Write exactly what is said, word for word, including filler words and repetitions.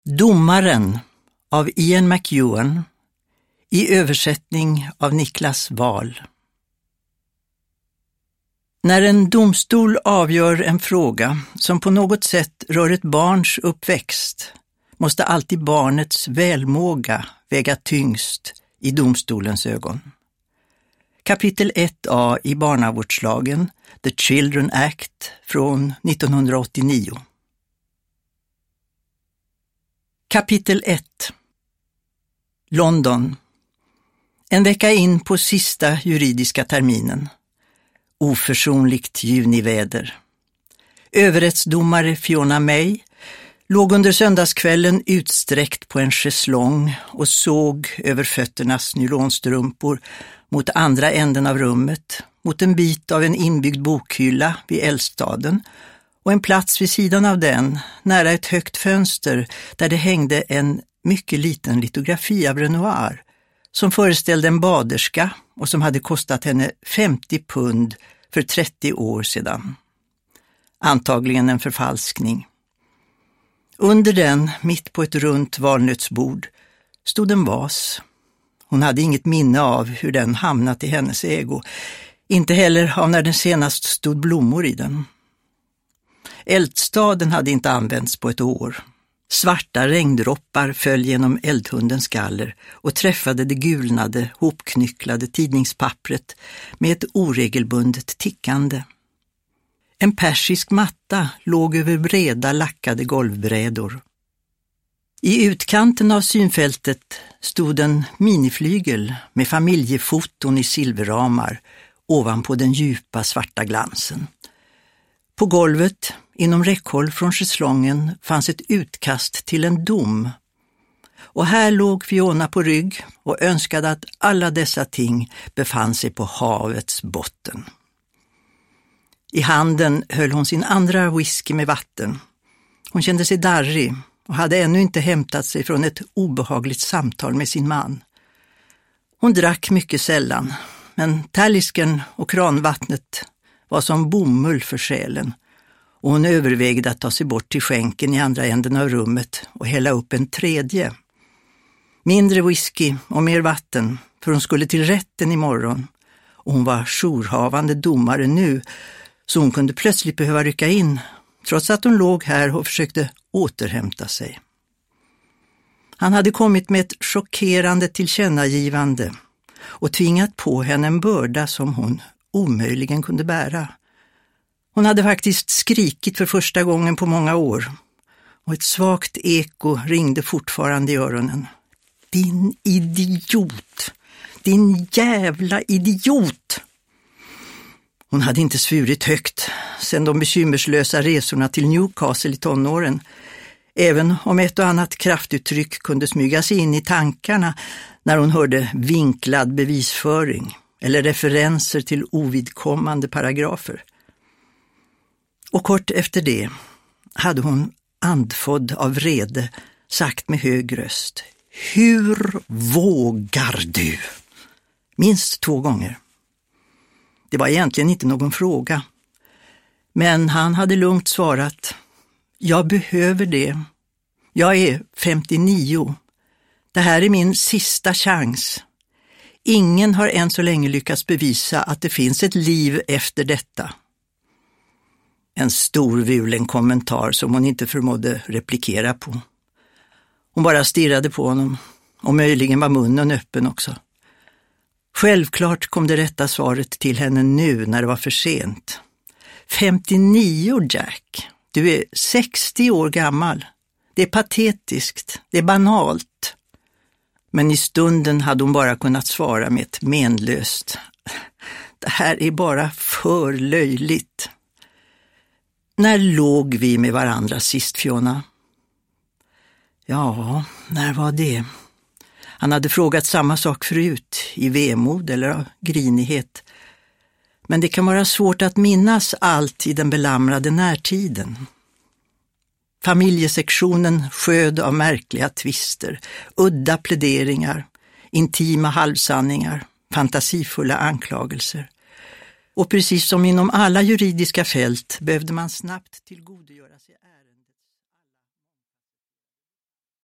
Domaren av Ian McEwan i översättning av Niklas Wahl. När en domstol avgör en fråga som på något sätt rör ett barns uppväxt måste alltid barnets välmåga väga tyngst i domstolens ögon. Kapitel ett a i barnavårdslagen, The Children Act från nittonhundraåttionio. Kapitel ett. London. En vecka in på sista juridiska terminen. Oförsonligt juniväder. Överrättsdomare Fiona May låg under söndagskvällen utsträckt på en schäslong och såg över fötternas nylonstrumpor mot andra änden av rummet, mot en bit av en inbyggd bokhylla vid eldstaden och en plats vid sidan av den, nära ett högt fönster där det hängde en mycket liten litografi av Renoir som föreställde en baderska och som hade kostat henne femtio pund för trettio år sedan. Antagligen en förfalskning. Under den, mitt på ett runt valnötsbord, stod en vas. Hon hade inget minne av hur den hamnat i hennes ägo, inte heller av när den senast stod blommor i den. Eldstaden hade inte använts på ett år. Svarta regndroppar föll genom eldhundens galler och träffade det gulnade, hopknycklade tidningspappret med ett oregelbundet tickande. En persisk matta låg över breda lackade golvbrädor. I utkanten av synfältet stod en miniflygel med familjefoton i silverramar ovanpå den djupa svarta glansen. På golvet, inom räckhåll från schäslongen, fanns ett utkast till en dom. Och här låg Fiona på rygg och önskade att alla dessa ting befann sig på havets botten. I handen höll hon sin andra whisky med vatten. Hon kände sig darrig och hade ännu inte hämtat sig från ett obehagligt samtal med sin man. Hon drack mycket sällan, men talisken och kranvattnet var som bomull för själen och hon övervägde att ta sig bort till skänken i andra änden av rummet och hälla upp en tredje. Mindre whisky och mer vatten, för hon skulle till rätten imorgon och hon var jourhavande domare nu, så hon kunde plötsligt behöva rycka in, trots att hon låg här och försökte återhämta sig. Han hade kommit med ett chockerande tillkännagivande och tvingat på henne en börda som hon omöjligen kunde bära. Hon hade faktiskt skrikit för första gången på många år och ett svagt eko ringde fortfarande i öronen. Din idiot! Din jävla idiot! Hon hade inte svurit högt sedan de bekymmerslösa resorna till Newcastle i tonåren, även om ett och annat kraftuttryck kunde smyga sig in i tankarna när hon hörde vinklad bevisföring eller referenser till ovidkommande paragrafer. Och kort efter det hade hon, andfådd av vrede, sagt med hög röst: Hur vågar du? Minst två gånger. Det var egentligen inte någon fråga. Men han hade lugnt svarat: Jag behöver det. Jag är femtionio. Det här är min sista chans. Ingen har än så länge lyckats bevisa att det finns ett liv efter detta. En storvulen kommentar som hon inte förmådde replikera på. Hon bara stirrade på honom, och möjligen var munnen öppen också. Självklart kom det rätta svaret till henne nu när det var för sent. femtionio, Jack. Du är sextio år gammal. Det är patetiskt, det är banalt. Men i stunden hade hon bara kunnat svara med ett menlöst: Det här är bara för löjligt. När låg vi med varandra sist, Fiona? Ja, när var det? Han hade frågat samma sak förut, i vemod eller av grinighet. Men det kan vara svårt att minnas allt i den belamrade närtiden. Familjesektionen sköd av märkliga tvister, udda pläderingar, intima halvsanningar, fantasifulla anklagelser. Och precis som inom alla juridiska fält behövde man snabbt tillgodogöra sig ärenden.